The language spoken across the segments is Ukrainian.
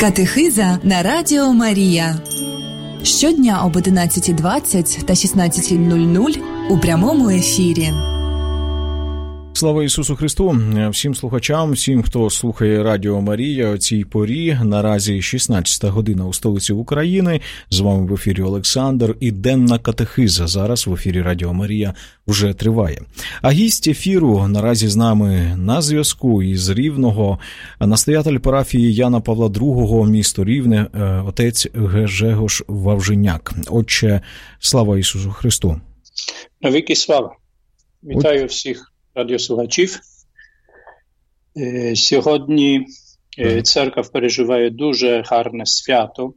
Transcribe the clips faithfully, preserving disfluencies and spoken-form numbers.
Катехиза на Радіо Марія. Щодня об одинадцятій двадцять та шістнадцятій нуль нуль у прямому ефірі. Слава Ісусу Христу! Всім слухачам, всім, хто слухає Радіо Марія о цій порі. Наразі шістнадцята година у столиці України. З вами в ефірі Олександр і денна катехиза зараз в ефірі Радіо Марія вже триває. А гість ефіру наразі з нами на зв'язку із Рівного настоятель парафії Яна Павла другого, місто Рівне, отець Гжегош Вавженяк. Отче, слава Ісусу Христу! Навіки слава! Вітаю всіх радіослухачів. Сьогодні церква переживає дуже гарне свято,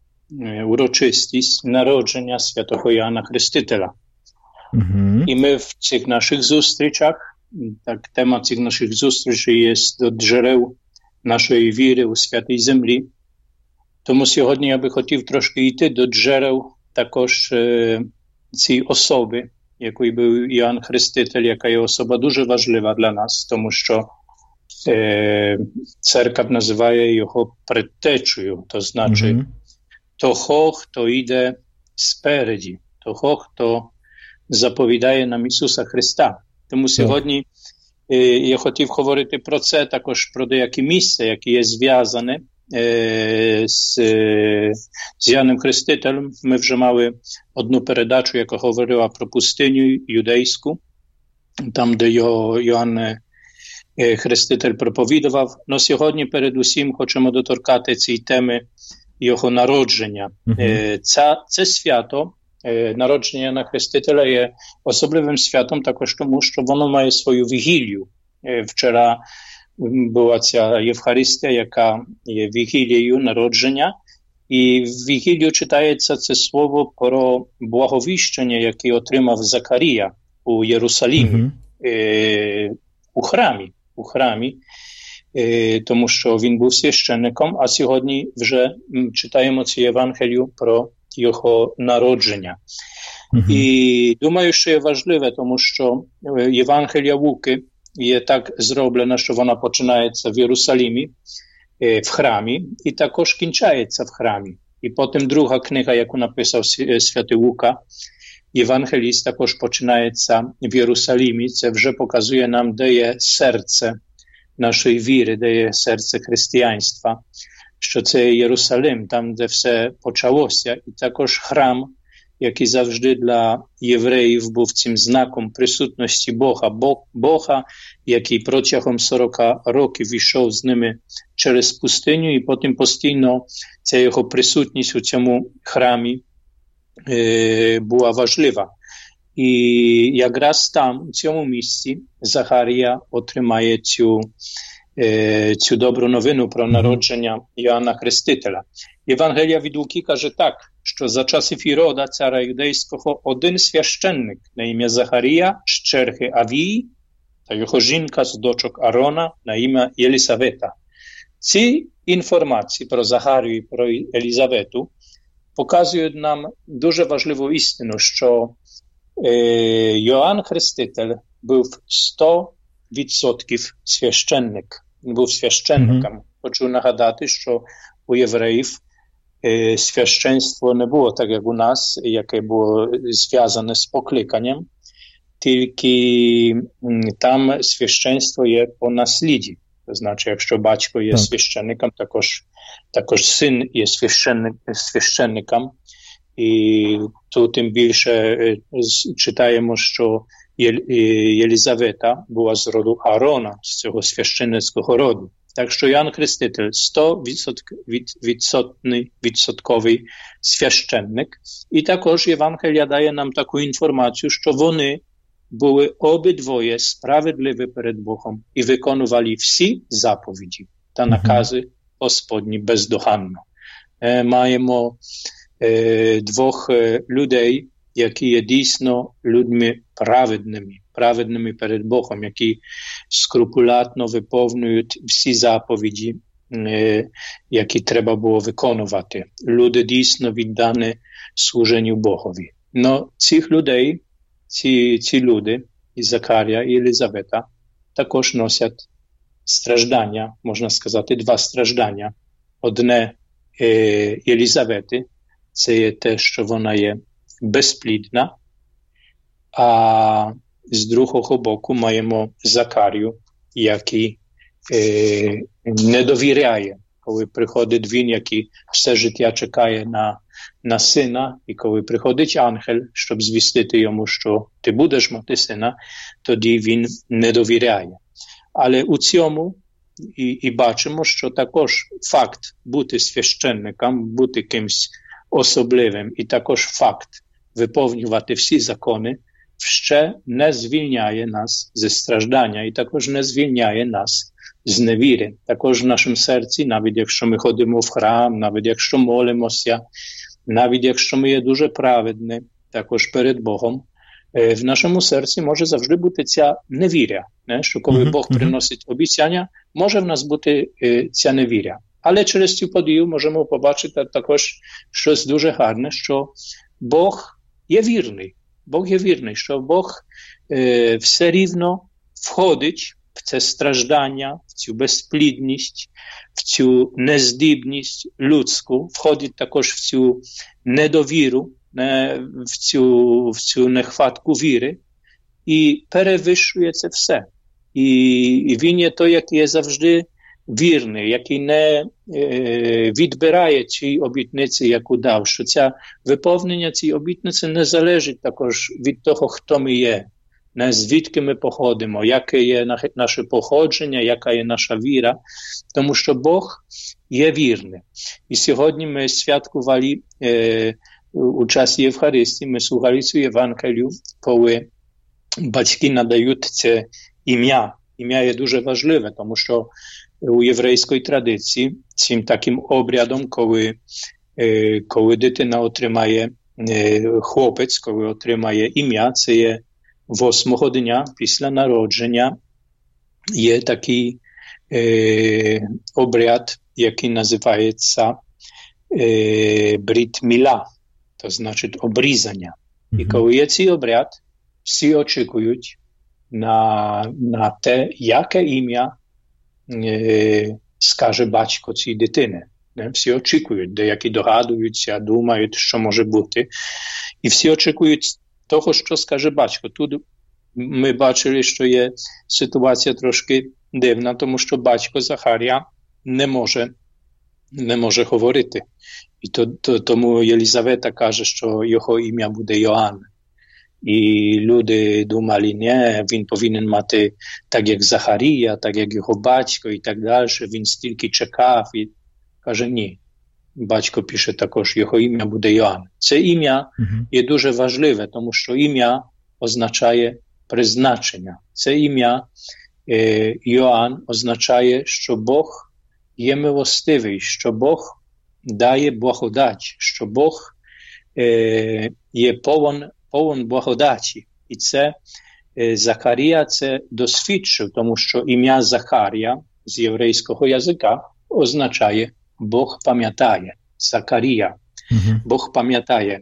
урочистість народження святого Іоанна Хрестителя. Uh-huh. І ми в цих наших зустрічах, так, тема цих наших зустрічей є до джерел нашої віри у святій землі. Тому сьогодні я би хотів трошки йти до джерел також е, цієї особи, якою був Іоанн Хреститель, яка є особа дуже важлива для нас, тому що е, церква називає його предтечею, то значить mm-hmm. того, хто йде спереді, того, хто заповідає нам Ісуса Христа. Тому сьогодні е, я хотів говорити про це, також про деякі місця, які є зв'язані з, з Яном Хрестителем. Ми вже мали одну передачу, яка говорила про пустиню юдейську, там, де його Йоанн Хреститель проповідував. Но сьогодні передусім хочемо доторкати цієї теми його народження. Mm-hmm. Це, це свято, народження Яна Хрестителя є особливим святом також тому, що воно має свою вігілію. Вчора була ця Євхаристія, яка є вігілією народження, і в вігілію читається це слово про благовіщення, яке отримав Закарія у Єрусалимі, mm-hmm. е, у храмі, у храмі е, тому що він був священником, а сьогодні вже читаємо цю Євангелію про його народження. Mm-hmm. І думаю, що є важливе, тому що Євангелія Луки є так зроблена, що вона починається в Єрусалимі, в храмі, і також кінчається в храмі. І потім друга книга, яку написав святий Лука, Євангеліст, також починається в Єрусалимі. Це вже показує нам, де є серце нашої віри, де є серце християнства, що це є Єрусалим, там, де все почалося. І також храм, який завжди для євреїв був цим знаком присутності Бога. Бога, який протягом сорок років йшов з ними через пустиню, і потім постійно ця його присутність у цьому храмі е, була важлива. І якраз там, у цьому місці, Захарія отримає цю, е, цю добру новину про народження Іоанна Хрестителя. Євангелія від Луки каже так, що за часів Ірода, царя юдейського, один священник на ім'я Захарія з черги Авії та його жінка з дочок Арона на ім'я Єлисавета. Ці інформації про Захарію і про Єлизавету показують нам дуже важливу істину, що е, Іоанн Хреститель був сто відсотків священник. Він був священником. Mm-hmm. Хочу нагадати, що у євреїв священство не було так, як у нас, яке було зв'язане з покликанням, тільки там священство є по насліді. То значить, якщо батько є так. священником, також, також син є священник, священником. І тут тим більше читаємо, що Єлизавета була з роду Арона, з цього священницького роду. Так що Іоанн Хреститель сто відсотковий священник. І також Євангелія дає нам таку інформацію, що вони були обидвоє справедливі перед Богом і виконували всі заповіді та накази Господні бездоганно. Е, маємо е, двох е, людей, які є дійсно людьми праведними, праведними перед Богом, які скрупулятно виповнюють всі заповіді, е, які треба було виконувати. Люди дійсно віддані служенню Богові. Но цих людей, ці, ці люди, і Закарія, і Єлизавета, також носять страждання, можна сказати, два страждання. одне Єлізавети, це є те, що вона є безплідна, а з другого боку маємо Закарію, який е, не довіряє, коли приходить він, який все життя чекає на, на сина, і коли приходить ангел, щоб звістити йому, що ти будеш мати сина, тоді він не довіряє. Але у цьому і, і бачимо, що також факт бути священником, бути кимсь особливим, і також факт виповнювати всі закони, ще не звільняє нас зі страждання і також не звільняє нас з невіри. Також в нашому серці, навіть якщо ми ходимо в храм, навіть якщо молимося, навіть якщо ми є дуже праведні, також перед Богом, в нашому серці може завжди бути ця невіря, не? Що коли mm-hmm. Бог приносить обіцяння, може в нас бути е, ця невіря. Але через цю подію можемо побачити також щось дуже гарне, що Бог є вірний. Бог є вірний, що Бог е, все рівно входить в це страждання, в цю безплідність, в цю нездібність людську, входить також в цю недовіру, не, в, цю, в цю нехватку віри і перевищує це все. І, і він є той, який є завжди вірний, який не е, відбирає ці обітниці, яку дав, що ця виповнення цієї обітниці не залежить також від того, хто ми є, не звідки ми походимо, яке є наше походження, яка є наша віра, тому що Бог є вірний. І сьогодні ми святкували е, у часі Євхаристії, ми слухали цю Євангелію, коли батьки надають це ім'я. Ім'я є дуже важливе, тому що у єврейській традиції цим таким обрядом, коли, е, коли дитина отримає, е, хлопець, коли отримає ім'я, це є восьмого дня після народження, є такий е, обряд, який називається е, брит міла, то значить обрізання. Mm-hmm. І коли є цей обряд, всі очікують на, на те, яке ім'я е, скаже батько цієї дитини. Не? Всі очікують, деякі догадуються, думають, що може бути. І всі очікують того, що скаже батько. Тут ми бачили, що є ситуація трошки дивна, тому що батько Захарія не може, не може говорити. І то, то, тому Єлізавета каже, що його ім'я буде Йоанн. І люди думали, ні, він повинен мати так, як Захарія, так, як його батько і так далі. Він стільки чекав і каже, ні. Батько пише також, його ім'я буде Йоанн. Це ім'я uh-huh. є дуже важливе, тому що ім'я означає призначення. Це ім'я е, Йоанн означає, що Бог є милостивий, що Бог дає благодать, що Бог е, є повен, повен благодаті. І це е, Захарія це досвідчив, тому що ім'я Захарія з єврейського язика означає Бог пам'ятає, Закарія, uh-huh. Бог пам'ятає.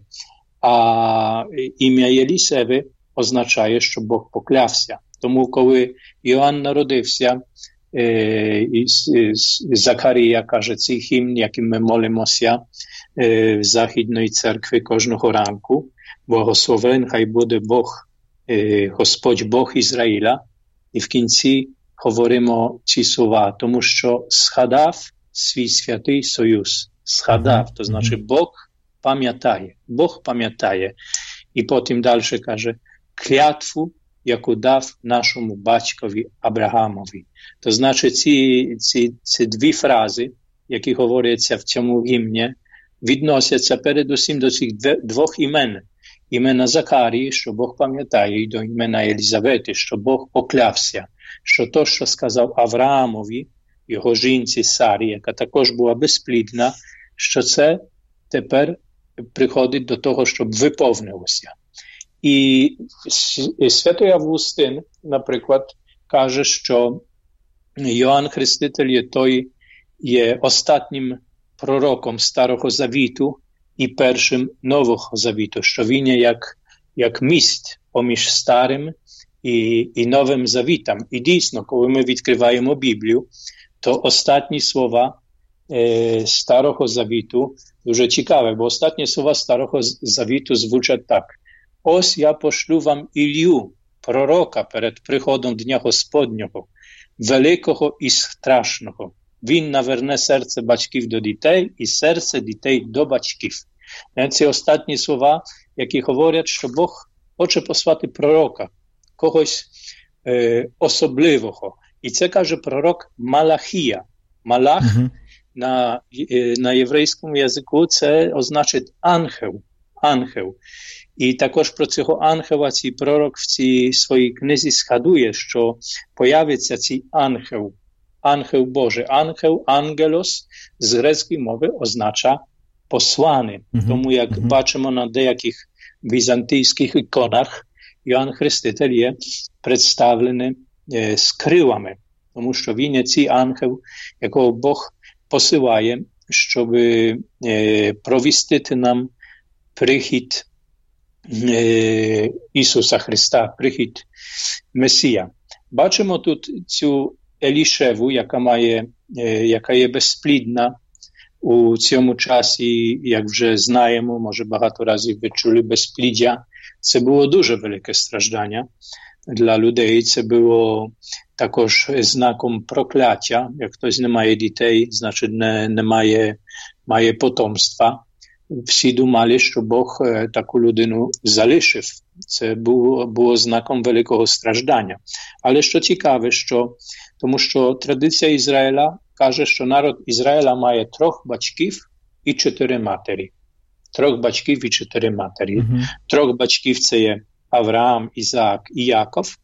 А ім'я Єлісеви означає, що Бог поклявся. Тому, коли Йоанн народився, е, і, і, Закарія каже цей гімн, яким ми молимося е, в Західної церкви кожного ранку, благословен хай буде Бог, е, Господь Бог Ізраїля, і в кінці говоримо ці слова, тому що згадав свій святий союз, згадав, то значить Бог пам'ятає, Бог пам'ятає. І потім далі каже, клятву, яку дав нашому батькові Абрагамові. То значить ці, ці, ці дві фрази, які говоряться в цьому гімні, відносяться передусім до цих двох імен. Імена Закарії, що Бог пам'ятає, і до імена Єлізавети, що Бог поклявся, що то, що сказав Авраамові, його жінці Сарі, яка також була безплідна, що це тепер приходить до того, щоб виповнилося. І святий Августин, наприклад, каже, що Йоанн Хреститель є той, є останнім пророком Старого Завіту і першим Нового Завіту, що він є як, як міст поміж Старим і, і Новим Завітом. І дійсно, коли ми відкриваємо Біблію, то останні слова Старого Завіту дуже цікаве, бо останні слова Старого Завіту звучать так. Ось я пошлю вам Ілью, пророка перед приходом Дня Господнього, великого і страшного. Він наверне серце батьків до дітей і серце дітей до батьків. Ці останні слова, які говорять, що Бог хоче послати пророка, когось е, особливого. І це каже пророк Малахія. Малах uh-huh. на, е, на єврейському язику це означає ангел. Ангел. І також про цього ангела цей пророк в цій своїй книзі згадує, що появиться цей ангел, ангел Божий. Ангел, ангелос з грецької мови означає посланий. Uh-huh. Тому як uh-huh. бачимо на деяких візантійських іконах, Йоанн Хреститель є представлений е, з крилами, тому що він є цей ангел, якого Бог посилає, щоб е, провістити нам прихід е, Ісуса Христа, прихід Месія. Бачимо тут цю Елішеву, яка має, е, яка є безплідна. У цьому часі, як вже знаємо, може багато разів ви чули безпліддя, це було дуже велике страждання для людей. Це було також знаком прокляття. Як хтось не має дітей, значить не, не має, має потомства. Всі думали, що Бог таку людину залишив. Це було, було знаком великого страждання. Але що цікаве, що, тому що традиція Ізраїля каже, що народ Ізраїля має трьох батьків і чотири матері. Трьох батьків і чотири матері. Uh-huh. Трьох батьків це є Авраам, Ізаак і Яков.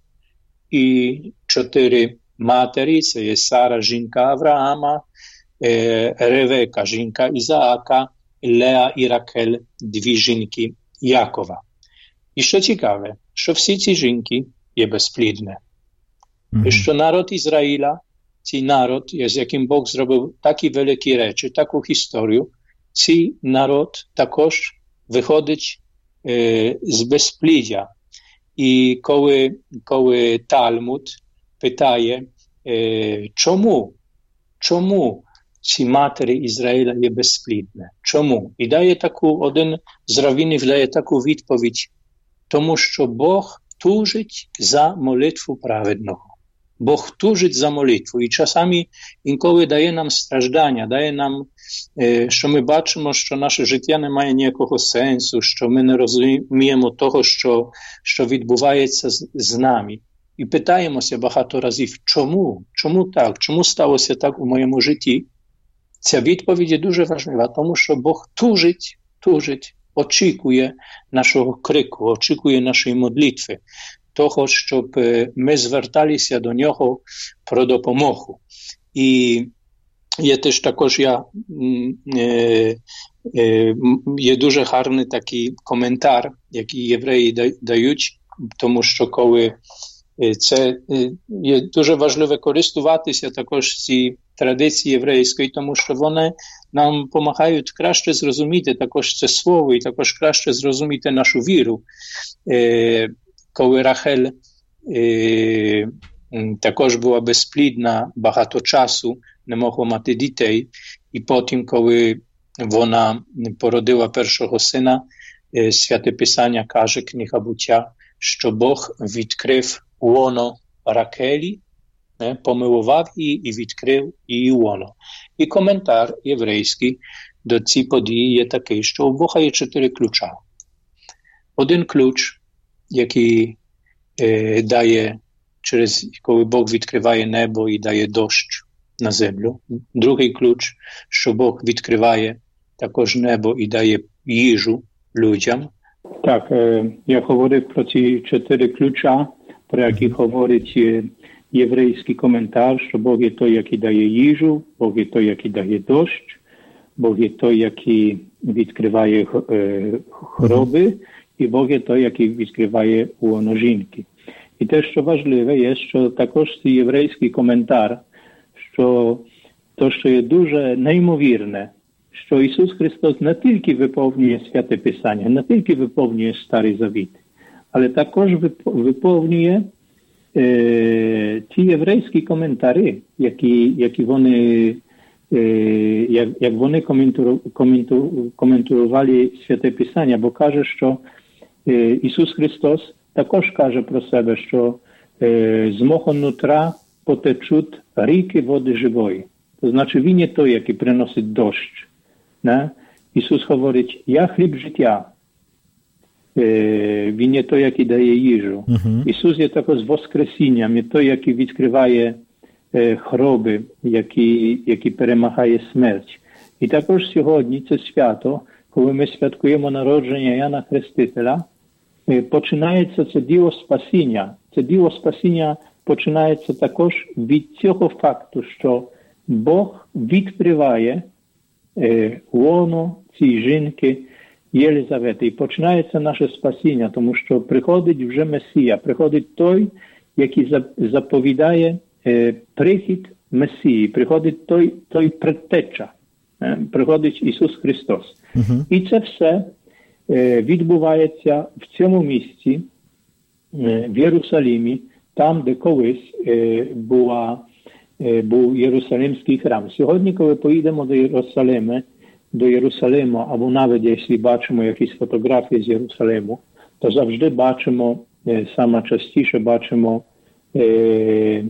І чотири матері це є Сара, жінка Авраама, е, Ревека, жінка Ізаака, Леа і Ракель, дві жінки Якова. І що цікаве, що всі ці жінки є безплідні. Mm-hmm. І що народ Ізраїля, цей народ, з яким Бог зробив такі великі речі, таку історію, цей народ також виходить е, з безпліддя. І коли, коли Талмуд питає, е, чому, чому ці матері Ізраїля є безплідні? Чому? І дає таку, один з раввинів дає таку відповідь, тому що Бог тужить за молитву праведного. Бог тужить за молитву. І часами інколи дає нам страждання, дає нам, е, що ми бачимо, що наше життя не має ніякого сенсу, що ми не розуміємо того, що, що відбувається з, з нами. І питаємося багато разів, чому? Чому так? Чому сталося так у моєму житті? Ця відповідь є дуже важлива, тому що Бог тужить, тужить, очікує нашого крику, очікує нашої молитви, того, щоб ми зверталися до нього про допомогу. І є теж також, я, е, е, є дуже гарний такий коментар, який євреї дають, тому що коли це є дуже важливо користуватися також ці традиції єврейської, тому що вони нам допомагають краще зрозуміти також це слово і також краще зрозуміти нашу віру. Е, коли Рахель е, також була безплідна багато часу, не могла мати дітей, і потім, коли вона породила першого сина, е, Святе Писання каже, книга Буття, що Бог відкрив лоно Ракелі, не, помилував її і відкрив її лоно. І коментар єврейський до цієї події є такий, що у Бога є чотири ключа. Один ключ, який е, дає, через коли Бог відкриває небо і дає дощ на землю. Другий ключ, що Бог відкриває також небо і дає їжу людям. Так, е, я говорив про ці чотири ключа, про які говорить е, єврейський коментар, що Бог є той, який дає їжу, Бог є той, який дає дощ, Бог є той, який відкриває е, хвороби, і Бог є той, який відкриває лоно жінки. І те, що важливе, є, що також цей єврейський коментар, що то, що є дуже неймовірне, що Ісус Христос не тільки виповнює Святе Писання, не тільки виповнює Старий Завіт, але також виповнює е, ті єврейські коментарі, які, які вони як, як вони коменту, коменту, коментували Святе Писання, бо каже, що Ісус Христос також каже про себе, що з мого нутра потечуть ріки води живої. То значить, Він є той, який приносить дощ. Не? Ісус говорить, я хліб життя. Він є той, який дає їжу. Uh-huh. Ісус є також воскресінням, є той, який відкриває хвороби, який, який перемагає смерть. І також сьогодні це свято, коли ми святкуємо народження Яна Хрестителя, починається це діло спасіння. Це діло спасіння починається також від цього факту, що Бог відкриває е, лоно цієї жінки Єлизавети. І починається наше спасіння, тому що приходить вже Месія, приходить той, який заповідає е, прихід Месії, приходить той, той предтеча, е, приходить Ісус Христос. Uh-huh. І це все е, відбувається в цьому місці, е, в Єрусалимі, там, де колись е, була, е, був Єрусалимський храм. Сьогодні, коли поїдемо до Єрусалиму, до Єрусалиму, або навіть, якщо бачимо якісь фотографії з Єрусалиму, то завжди бачимо, е, саме частіше бачимо е,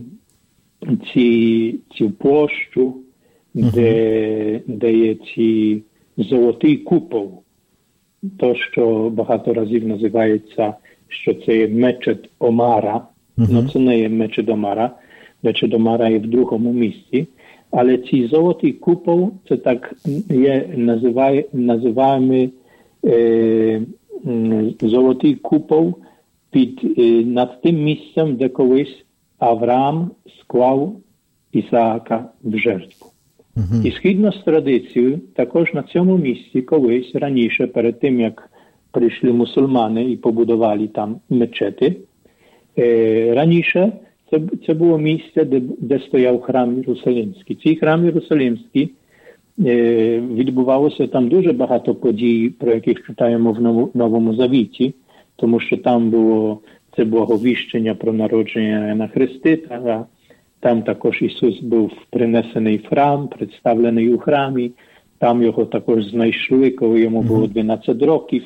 ці, цю площу, uh-huh. де, де є ці золотий купол. То, що багато разів називається, що це є мечет Омара. Uh-huh. Ну, це не є мечет Омара. Мечет Омара є в другому місці. Але цей золотий купол, це так є, називає, називаємо е, золотий купол під, е, над тим місцем, де колись Авраам склав Ісаака в жертву. Uh-huh. І згідно з традицією, також на цьому місці колись раніше, перед тим, як прийшли мусульмани і побудували там мечети, е, раніше це, це було місце, де, де стояв храм Єрусалимський. Цей храм Єрусалимський, е, відбувалося там дуже багато подій, про яких читаємо в Нову, Новому Завіті, тому що там було це благовіщення про народження Яна Хрестителя. Там також Ісус був принесений в храм, представлений у храмі. Там його також знайшли, коли йому було дванадцять років.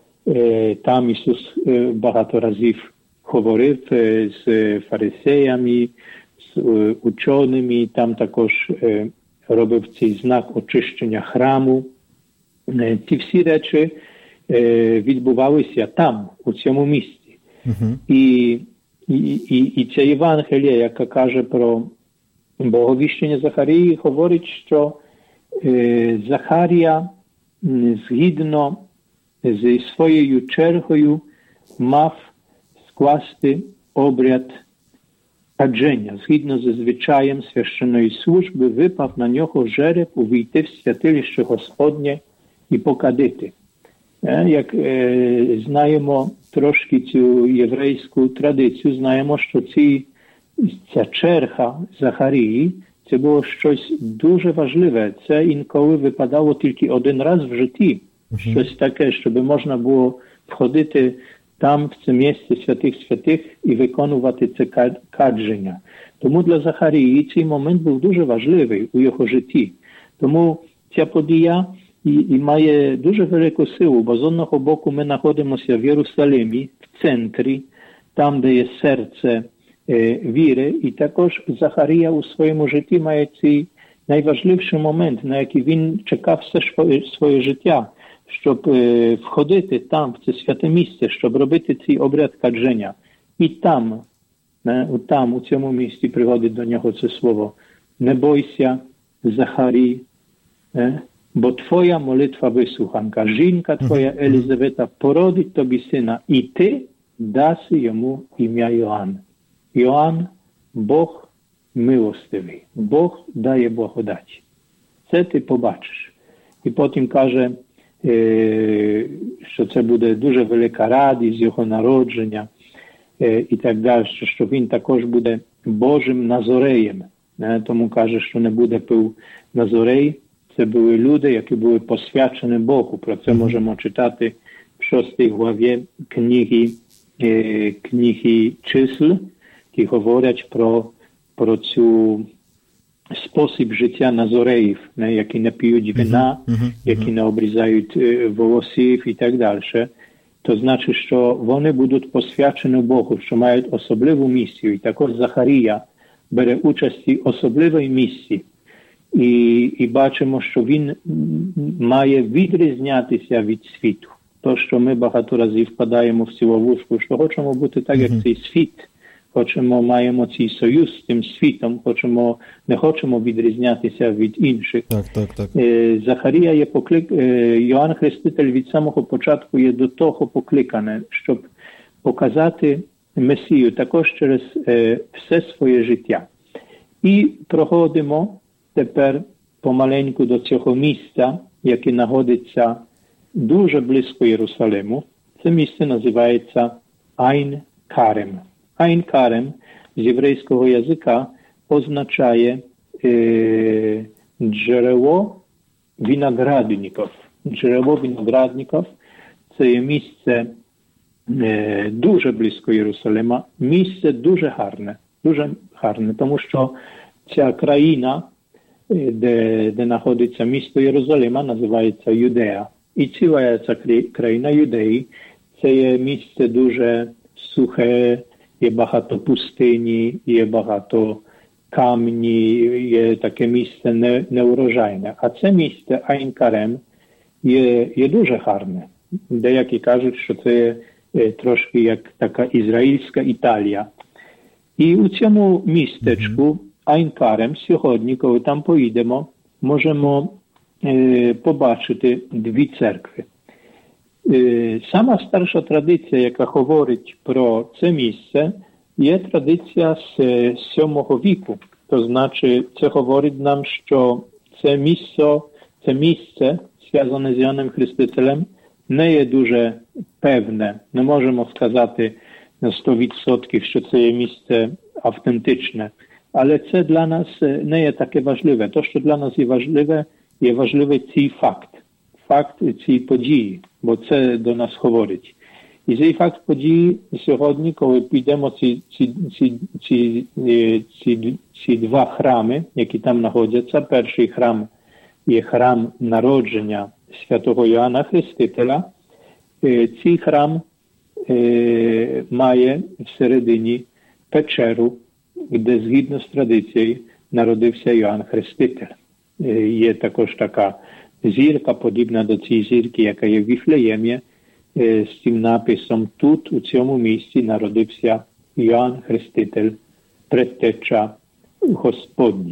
Там Ісус багато разів говорив з фарисеями, з ученими. Там також робив цей знак очищення храму. Ці всі речі відбувалися там, у цьому місці. Uh-huh. І І, і, і ця Євангелія, яка каже про Боговіщення Захарії, говорить, що е, Захарія згідно зі своєю чергою мав скласти обряд кадження. Згідно зі звичаєм священної служби, випав на нього жереб увійти в святилище Господнє і покадити. Е, як е, знаємо трошки цю єврейську традицію, знаємо, що ці, ця черга Захарії, це було щось дуже важливе. Це інколи випадало тільки один раз в житті. Uh-huh. Щось таке, щоб можна було входити там, в це місце святих святих і виконувати це кадження. Тому для Захарії цей момент був дуже важливий у його житті. Тому ця подія І, і має дуже велику силу, бо з одного боку ми знаходимося в Єрусалимі, в центрі, там, де є серце е, віри, і також Захарія у своєму житті має цей найважливіший момент, на який він чекав все своє, своє життя, щоб е, входити там, в це святе місце, щоб робити цей обряд кадження. І там, не, там, у цьому місці приходить до нього це слово «Не бойся, Захарій, не, бо твоя молитва вислуханка, жінка твоя Елизавета породить тобі сина, і ти даси йому ім'я Йоанн». Йоанн – Бог милостивий, Бог дає благодать. Це ти побачиш. І потім каже, що це буде дуже велика радість його народження і так далі, що він також буде Божим Назореєм. Тому каже, що не буде пив Назорей. Це були люди, які були посвячені Богу. Про це можемо читати в шостій главі книги, е, книги числ, які говорять про, про цю спосіб життя назореїв, не, які не п'ють вина, uh-huh, uh-huh, які не обрізають е, волосів і так далі, то значить, що вони будуть посвячені Богу, що мають особливу місію. І також Захарія бере участь в особливій місії. І, і бачимо, що він має відрізнятися від світу. То, що ми багато разів впадаємо в цю ловушку, що хочемо бути так, як uh-huh. цей світ. Хочемо, маємо цей союз з тим світом, хочемо, не хочемо відрізнятися від інших. Так, так, так. Е, Захарія є поклик, е, Йоанн Хреститель від самого початку є до того покликаний, щоб показати Месію також через е, все своє життя. І проходимо тепер помаленьку до цього місця, яке знаходиться дуже близько Єрусалиму. Це місце називається Айн-Карем. Айн-Карем з єврейського язика означає е, джерело виноградників. Джерело виноградників – це є місце е, дуже близько Єрусалима, місце дуже гарне, дуже гарне, тому що ця країна, де, де знаходиться місто Єрусалима, називається Юдея. І ціла ця країна Юдеї – це є місце дуже сухе, є багато пустині, є багато камні, є таке місце не, неурожайне. А це місце Айн-Карем є, є дуже гарне. Деякі кажуть, що це є трошки як така ізраїльська Італія. І у цьому містечку Айн-Карем сьогодні, коли там поїдемо, можемо е, побачити дві церкви. Сама старша традиція, яка говорить про це місце, є традиція з сьомого віку. То значить, це говорить нам, що це місце, це місце, зв'язане з Іоанном Хрестителем, не є дуже певне. Не можемо сказати на сто відсотків, що це є місце автентичне. Але це для нас не є таке важливе. То, що для нас є важливе, є важливий цей факт. Факт цієї події, бо це до нас говорить. І цей факт події сьогодні, коли підемо ці, ці, ці, ці, ці, ці два храми, які там знаходяться. Перший храм є храм народження святого Йоанна Хрестителя. Цей храм е, має всередині печеру, де згідно з традицією народився Йоанн Хреститель. Е, є також така зірка, подібна до цієї зірки, яка є в Віфлеємі, з цим написом «Тут, у цьому місці, народився Йоанн Хреститель, предтеча Господній».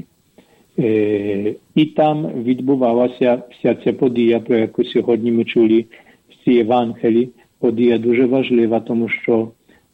І там відбувалася вся ця подія, про яку сьогодні ми чули в цій Євангелії. Подія дуже важлива, тому що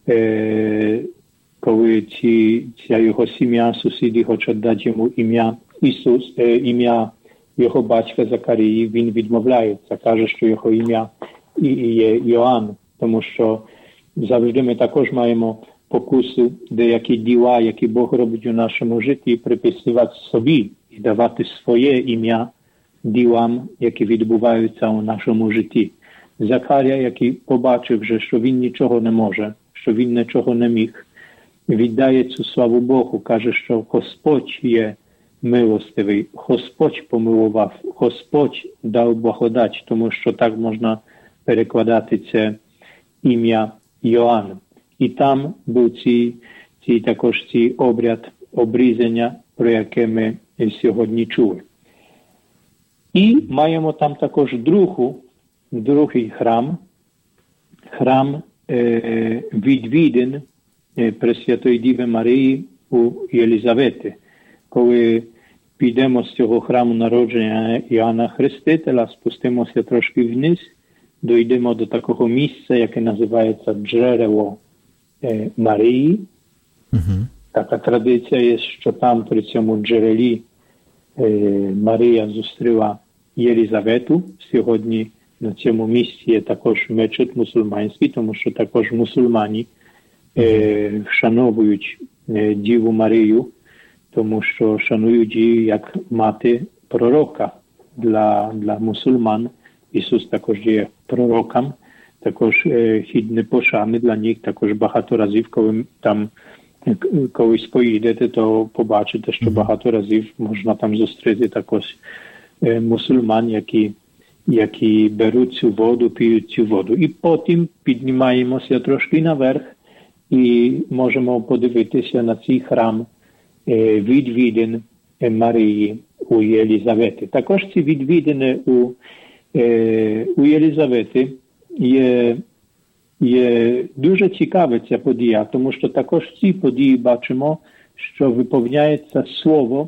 коли ці, ця його сім'я, сусіди хочуть дати йому ім'я Ісус, ім'я його батька Закарії, він відмовляється, каже, що його ім'я є Йоанн, тому що завжди ми також маємо покусу деякі діла, які Бог робить у нашому житті, приписувати собі і давати своє ім'я ділам, які відбуваються у нашому житті. Закарія, який побачив вже, що він нічого не може, що він нічого не міг, віддає цю славу Богу, каже, що Господь є милостивий, Господь помилував, Господь дав благодать, тому що так можна перекладати це ім'я Йоанн. І там був ці, ці також ці обряд обрізання, про яке ми сьогодні чули. І маємо там також другу, другий храм, храм е, відвідин е, Пресвятої Діви Марії у Єлизавети. Коли підемо з цього храму народження Іоанна Хрестителя, спустимося трошки вниз, дійдемо до такого місця, яке називається Джерело е, Марії. Uh-huh. Така традиція є, що там при цьому джерелі е, Марія зустріла Єлизавету. Сьогодні на цьому місці є також мечеть мусульманський, тому що також мусульмані е, вшановують е, Діву Марію, тому що шанують її як мати пророка для, для мусульман. Ісус також є пророком, також е, хідне пошани для них, також багато разів, коли там колись поїдете, то побачите, що багато разів можна там зустріти також мусульман, які, які беруть цю воду, п'ють цю воду. І потім піднімаємося трошки наверх і можемо подивитися на цей храм відвідин Марії у Єлизавети. Також ці відвідини у, у Єлизавети є Є дуже цікава ця подія, тому що також в цій події бачимо, що виповняється слово,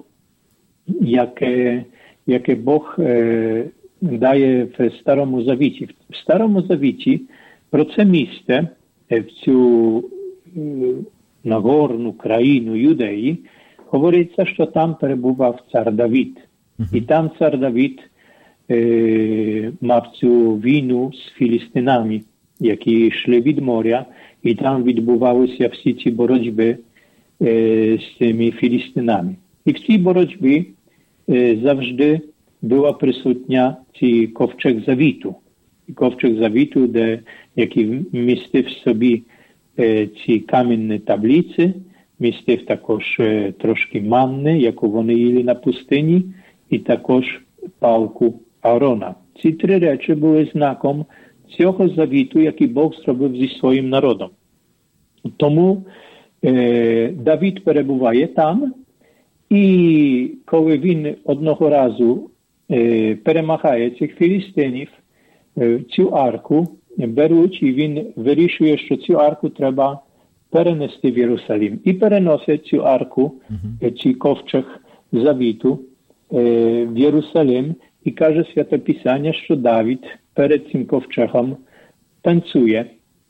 яке, яке Бог е, дає в Старому Завіті. В Старому Завіті про це місце, в цю е, нагорну країну Юдеї, говориться, що там перебував цар Давид. І там цар Давид е, мав цю війну з філістинами, які йшли від моря, і там відбувалися всі ці боротьби е, з цими філістинами. І в цій боротьбі е, завжди була присутня цей ковчег завіту. Ковчег завіту, де, який містив в собі е, ці камінні таблиці, містив також е, трошки манни, яку вони їли на пустині, і також палку Аарона. Ці три речі були знаком цього завіту, який Бог зробив зі своїм народом. Тому е, Давид перебуває там, і коли він одного разу е, перемагає цих філістинів, е, цю арку беруть, і він вирішує, що цю арку треба перенести в Єрусалим. І переносить цю арку, uh-huh. цей ковчег завіту е, в Єрусалим, і каже Святе Писання, що Давид перед цим ковчегом танцює,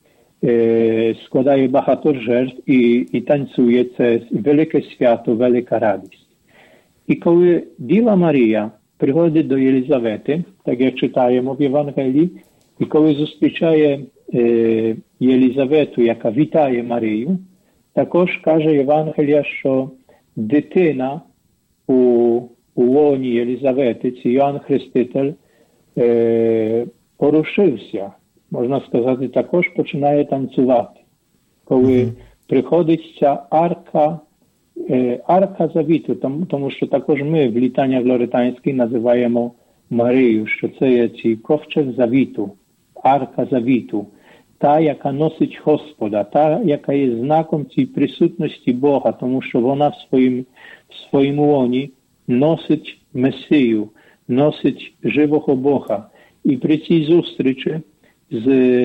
е, складає багато жертв і, і танцює. Це велике свято, велика радість. І коли Діва Марія приходить до Єлизавети, так як читаємо в Євангелії, і коли зустрічає е, Єлизавету, яка вітає Марію, також каже Євангелія, що дитина у, у лоні Єлизавети, це Йоанн Хреститель, е, порушився, можна сказати, також починає танцювати. Коли mm-hmm. приходить ця арка, е, арка завіту, тому, тому що також ми в літаннях лоретанських називаємо Марію, що це є цей ковчег завіту, арка завіту, та, яка носить Господа, та, яка є знаком цієї присутності Бога, тому що вона в своїм, в своєму лоні носить Месію, носить живого Бога. І при цій зустрічі з,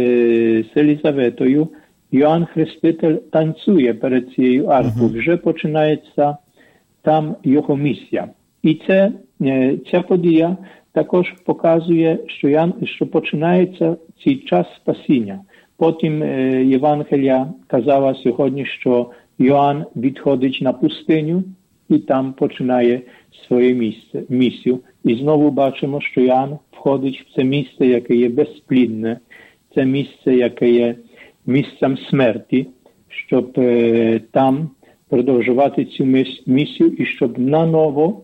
з Елізаветою Йоанн Хреститель танцює перед цією аркою. Вже починається там його місія. І це, ця подія також показує, що, Ян, що починається цей час спасіння. Потім Євангелія казала сьогодні, що Йоанн відходить на пустиню і там починає своє місце, місію. І знову бачимо, що Йоанн входить в це місце, яке є безплідне, це місце, яке є місцем смерті, щоб е, там продовжувати цю місію і щоб наново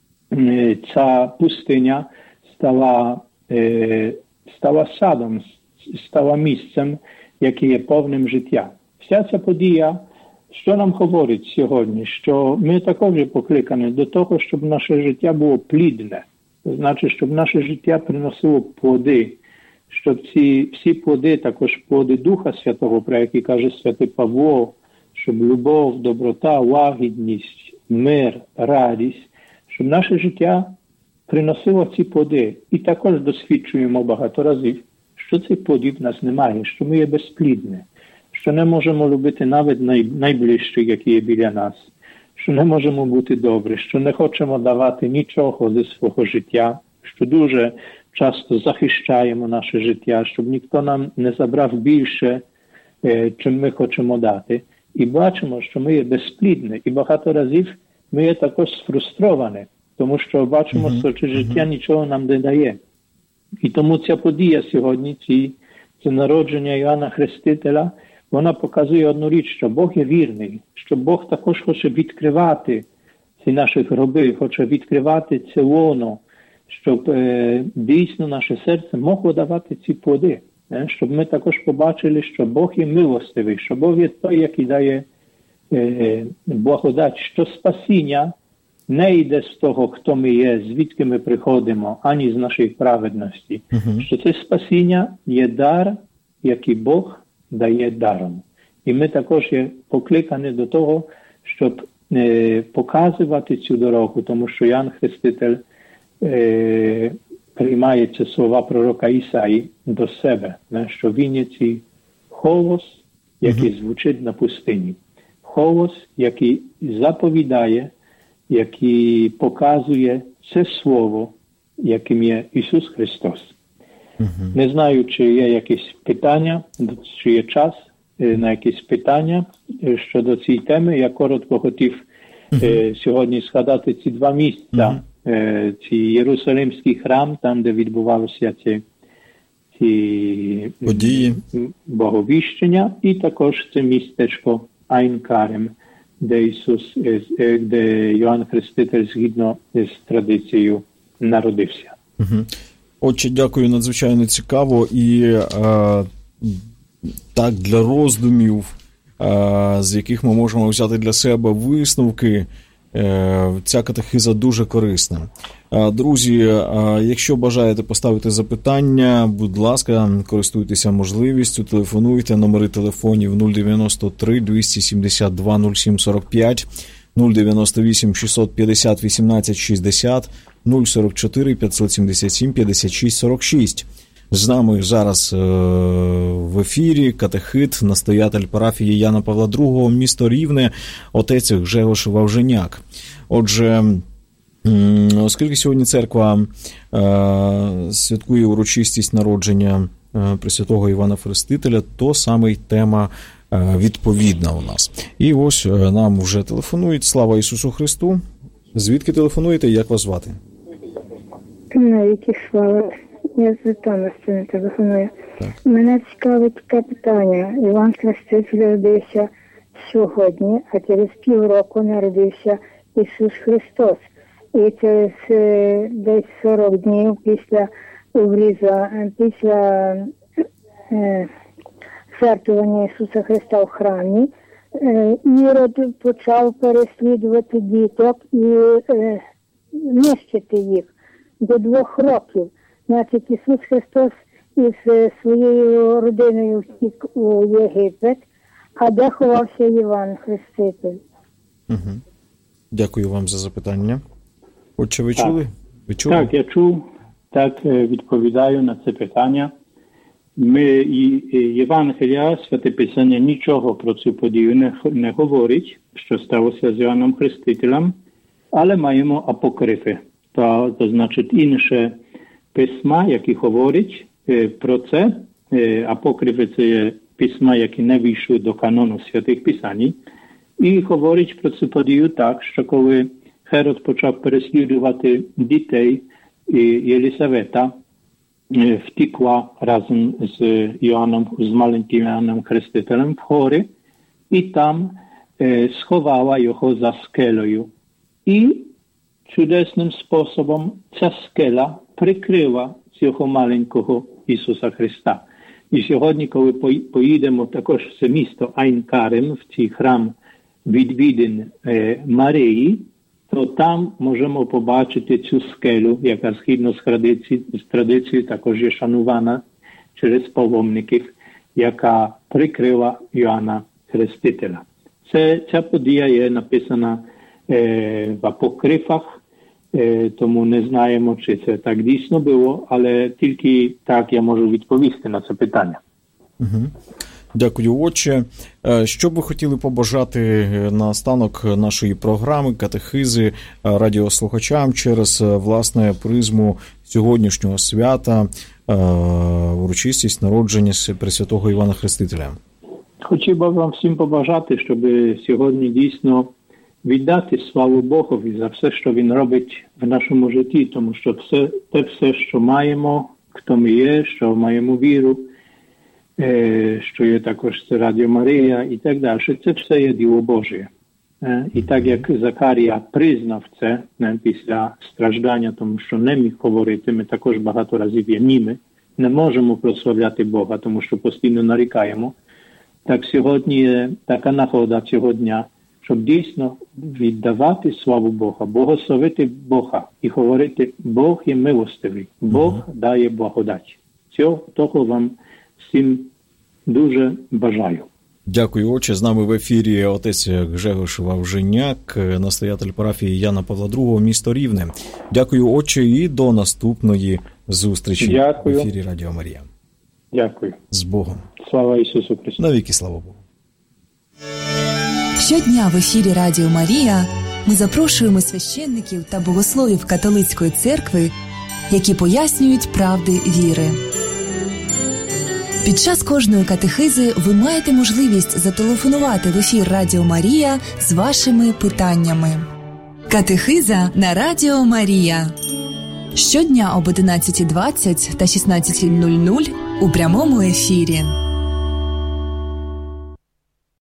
е, ця пустиня стала, е, стала садом, стала місцем, яке є повним життя. Вся ця подія, що нам говорить сьогодні? Що ми також покликані до того, щоб наше життя було плідне. Це значить, щоб наше життя приносило плоди, щоб ці всі плоди, також плоди Духа Святого, про які каже святий Павло, щоб любов, доброта, лагідність, мир, радість, щоб наше життя приносило ці плоди. І також досвідчуємо багато разів, що цих плодів в нас немає, що ми є безплідні, що не можемо любити навіть най, найближчих, які є біля нас, що не можемо бути добрі, що не хочемо давати нічого зі свого життя, що дуже часто захищаємо наше життя, щоб ніхто нам не забрав більше, е, чим ми хочемо дати. І бачимо, що ми є безплідні, і багато разів ми є також сфрустровані, тому що бачимо, що mm-hmm. життя нічого нам не дає. І тому ця подія сьогодні, ці, це народження Йоанна Хрестителя, вона показує одну річ, що Бог є вірний, що Бог також хоче відкривати ці наші гроби, хоче відкривати це лоно, щоб е, дійсно наше серце могло давати ці плоди. Е, щоб ми також побачили, що Бог є милостивий, що Бог є той, який дає благодать, що спасіння не йде з того, хто ми є, звідки ми приходимо, ані з нашої праведності. Uh-huh. Що це спасіння є дар, який Бог дає даром. І ми також є покликані до того, щоб е, показувати цю дорогу, тому що Ян Хреститель е, приймає ці слова пророка Ісаї до себе, не? Що він є цей голос, який uh-huh. звучить на пустині. Голос, який заповідає, який показує це слово, яким є Ісус Христос. Uh-huh. Не знаю, чи є якісь питання, чи є час на якісь питання щодо цієї теми. Я коротко хотів uh-huh. сьогодні згадати ці два місця. Uh-huh. Ці Єрусалимський храм, там, де відбувалися ці, ці події, боговіщення, і також це містечко Айн Карем, де Ісус, де Йоанн Хреститель згідно з традицією народився. Угу. Отже, дякую, надзвичайно цікаво і е, так для роздумів, е, з яких ми можемо взяти для себе висновки. Е, ця катехиза дуже корисна. Е, друзі, е, якщо бажаєте поставити запитання, будь ласка, користуйтеся можливістю, телефонуйте, номери телефонів нуль дев'яносто три двісті сімдесят два нуль сім сорок п'ять, нуль дев'яносто вісім шістсот п'ятдесят вісімнадцять шістдесят, нуль сорок чотири п'ятсот сімдесят сім п'ятдесят шість сорок шість. З нами зараз е, в ефірі катехит, настоятель парафії Яна Павла другого, місто Рівне, отець Гжегош Вавженяк. Отже, оскільки сьогодні церква е, святкує урочистість народження е, Пресвятого Івана Хрестителя, то саме й тема е, відповідна у нас. І ось е, нам вже телефонують. Слава Ісусу Христу! Звідки телефонуєте, як вас звати? Навіки слава. Я з Житомирщини телефоную. Мене цікавить таке питання. Іван Хреститель народився сьогодні, а через півроку народився Ісус Христос. І через е, десь сорок днів після обріза, після е, жертвування Ісуса Христа в храмі, е, Ірод почав переслідувати діток і е, нищити їх до двох років. Значить, Ісус Христос із своєю родиною втік у Єгипет, а де ховався Іван Хреститель? Угу. Дякую вам за запитання. Отче, ви чули? Ви чули? Так, я чув. Так, відповідаю на це питання. Ми, і Євангелія, Святе Писання, нічого про цю подію не, не говорить, що сталося з Іоанном Хрестителем, але маємо апокрифи, то, то значить інше письма, які говорять е, про це. Е, апокрифи – це є письма, які не війшли до канону святих писань. І говорять про цю подію так, що коли Херод почав переслідувати дітей, і Єлисавета е, втікла разом з Іоанном, з маленьким Іоанном Хрестителем в гори, і там е, сховала його за скелею. І чудесним способом ця скеля прикрила цього маленького Ісуса Христа. І сьогодні, коли поїдемо також в це місто Айн Карем, в цей храм відвідин е, Марії, то там можемо побачити цю скелю, яка згідно з традицією, з традицією також є шанувана через паломників, яка прикрила Йоанна Хрестителя. Це, ця подія є написана е, в апокрифах, тому не знаємо, чи це так дійсно було, але тільки так я можу відповісти на це питання. Угу. Дякую, отче. Що б ви хотіли побажати на останок нашої програми, катехизи, радіослухачам через, власне, призму сьогоднішнього свята, урочистість народження Пресвятого Івана Хрестителя? Хотів би вам всім побажати, щоб сьогодні дійсно віддати славу Богові за все, що Він робить в нашому житті, тому що все, те все, що маємо, хто ми є, що маємо віру, що є також це Радіо Марія і так далі, це все є діло Боже. І так як Закарія признав це не, після страждання, тому що не міг говорити, ми також багато разів є німи, не можемо прославляти Бога, тому що постійно нарікаємо. Так сьогодні є така нагода цього дня щоб дійсно віддавати славу Бога, благословити Бога і говорити, Бог є милостивий, Бог uh-huh. дає благодать. Цього того вам всім дуже бажаю. Дякую, отче. З нами в ефірі отець Гжегош Вавженяк, настоятель парафії Яна Павла другого, місто Рівне. Дякую, отче, і до наступної зустрічі. Дякую. В ефірі Радіо Марія. Дякую. З Богом. Слава Ісусу Христу. Навіки слава Богу. Щодня в ефірі Радіо Марія ми запрошуємо священників та богословів католицької церкви, які пояснюють правди віри. Під час кожної катехизи ви маєте можливість зателефонувати в ефір Радіо Марія з вашими питаннями. Катехиза на Радіо Марія. Щодня об одинадцятій двадцять та шістнадцятій нуль нуль у прямому ефірі.